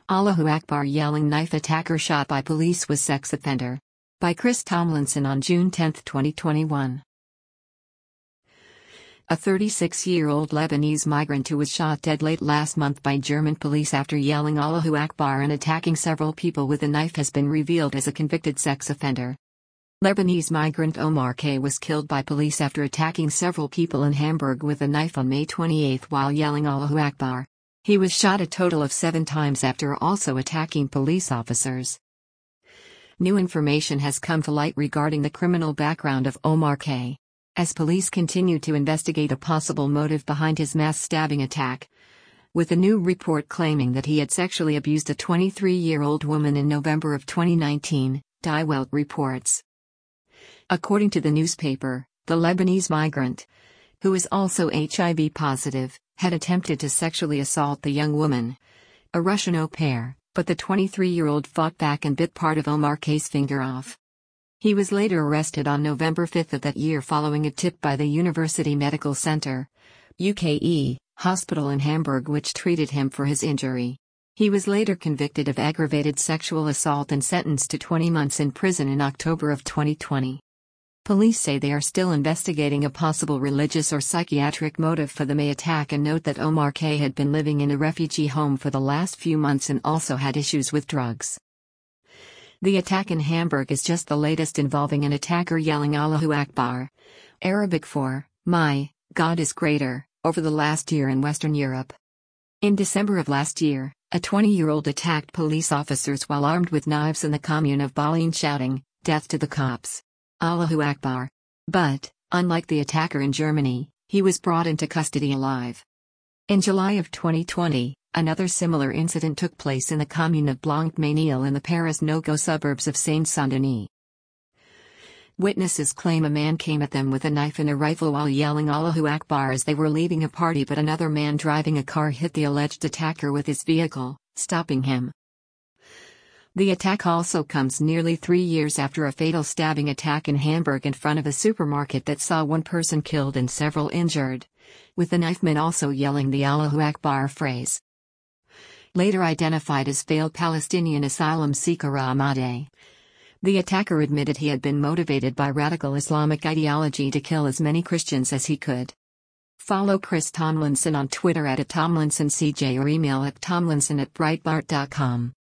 Allahu Akbar yelling knife attacker shot by police was sex offender. By Chris Tomlinson on June 10, 2021. A 36-year-old Lebanese migrant who was shot dead late last month by German police after yelling Allahu Akbar and attacking several people with a knife has been revealed as a convicted sex offender. Lebanese migrant Omar K. was killed by police after attacking several people in Hamburg with a knife on May 28 while yelling Allahu Akbar. He was shot a total of 7 times after also attacking police officers. New information has come to light regarding the criminal background of Omar K. as police continue to investigate a possible motive behind his mass stabbing attack, with a new report claiming that he had sexually abused a 23-year-old woman in November of 2019, Die Welt reports. According to the newspaper, the Lebanese migrant, who is also HIV positive, had attempted to sexually assault the young woman, a Russian au pair, but the 23-year-old fought back and bit part of Omar K.'s finger off. He was later arrested on November 5 of that year following a tip by the University Medical Center, UKE, hospital in Hamburg which treated him for his injury. He was later convicted of aggravated sexual assault and sentenced to 20 months in prison in October of 2020. Police say they are still investigating a possible religious or psychiatric motive for the May attack and note that Omar K. had been living in a refugee home for the last few months and also had issues with drugs. The attack in Hamburg is just the latest involving an attacker yelling Allahu Akbar, Arabic for, "My God is greater," over the last year in Western Europe. In December of last year, a 20-year-old attacked police officers while armed with knives in the commune of Ballin shouting, "Death to the cops. Allahu Akbar." But, unlike the attacker in Germany, he was brought into custody alive. In July of 2020, another similar incident took place in the commune of Blanc-Ménil in the Paris-Nogo suburbs of Seine-Saint-Denis. Witnesses claim a man came at them with a knife and a rifle while yelling Allahu Akbar as they were leaving a party, but another man driving a car hit the alleged attacker with his vehicle, stopping him. The attack also comes nearly 3 years after a fatal stabbing attack in Hamburg in front of a supermarket that saw one person killed and several injured, with the knifeman also yelling the Allahu Akbar phrase. Later identified as failed Palestinian asylum seeker Ahmadeh, the attacker admitted he had been motivated by radical Islamic ideology to kill as many Christians as he could. Follow Chris Tomlinson on Twitter @TomlinsonCJ or email at tomlinson@breitbart.com.